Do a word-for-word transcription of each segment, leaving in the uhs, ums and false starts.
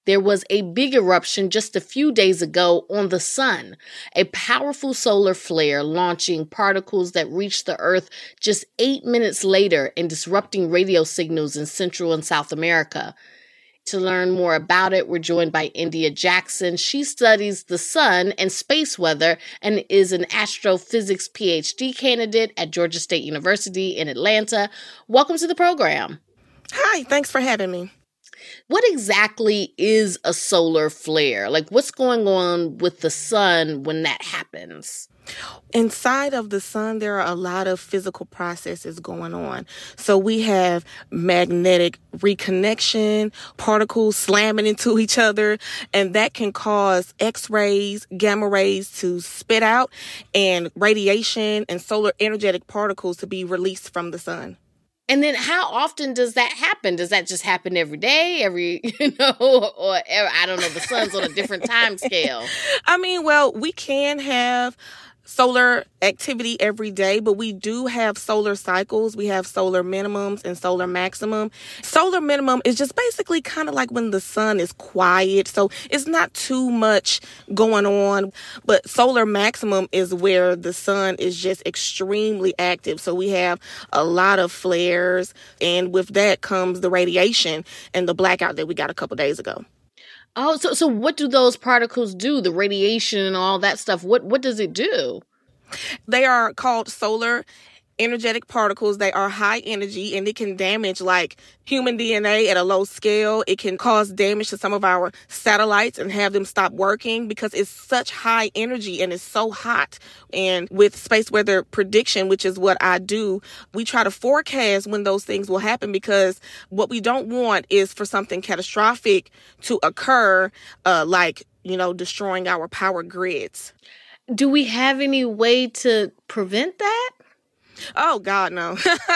There was a big eruption just a few days ago on the sun, a powerful solar flare launching particles that reached the Earth just eight minutes later and disrupting radio signals in Central and South America. To learn more about it, we're joined by India Jackson. She studies the sun and space weather and is an astrophysics P H D candidate at Georgia State University in Atlanta. Welcome to the program. Hi, thanks for having me. What exactly is a solar flare? Like, what's going on with the sun when that happens? Inside of the sun, there are a lot of physical processes going on. So we have magnetic reconnection, particles slamming into each other, and that can cause X-rays, gamma rays to spit out, and radiation and solar energetic particles to be released from the sun. And then how often does that happen? Does that just happen every day, every, you know, or I don't know, the sun's on a different time scale? I mean, well, we can have solar activity every day, but we do have solar cycles. We have solar minimums and solar maximum. Solar minimum is just basically kind of like when the sun is quiet. So it's not too much going on, but solar maximum is where the sun is just extremely active. So we have a lot of flares, and with that comes the radiation and the blackout that we got a couple days ago. Oh, so so what do those particles do? The radiation and all that stuff, what what does it do? They are called solar energetic particles. They are high energy, and it can damage like human D N A at a low scale. It can cause damage to some of our satellites and have them stop working because it's such high energy and it's so hot. And with space weather prediction, which is what I do, we try to forecast when those things will happen, because what we don't want is for something catastrophic to occur, uh, like, you know, destroying our power grids. Do we have any way to prevent that? Oh God, no!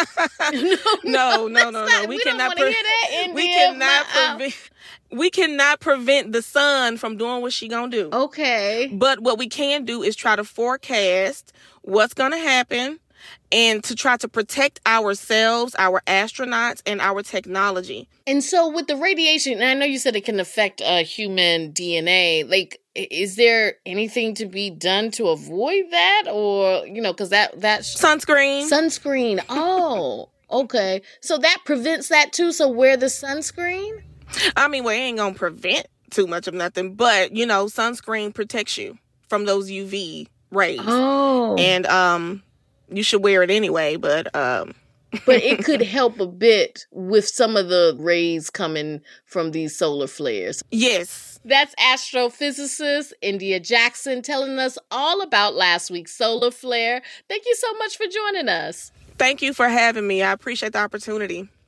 no, no, no, no, no. Not, we, we cannot. Pre- that, we cannot prevent. We cannot prevent the sun from doing what she gonna do. Okay. But what we can do is try to forecast what's gonna happen, and to try to protect ourselves, our astronauts, and our technology. And so with the radiation, and I know you said it can affect uh, human D N A, like, is there anything to be done to avoid that? Or, you know, because that, that's... Sunscreen. Sunscreen. Oh, okay. So that prevents that too? So wear the sunscreen? I mean, well, it ain't gonna prevent too much of nothing, but, you know, sunscreen protects you from those U V rays. Oh. And, um... you should wear it anyway, but... um but it could help a bit with some of the rays coming from these solar flares. Yes. That's astrophysicist India Jackson telling us all about last week's solar flare. Thank you so much for joining us. Thank you for having me. I appreciate the opportunity.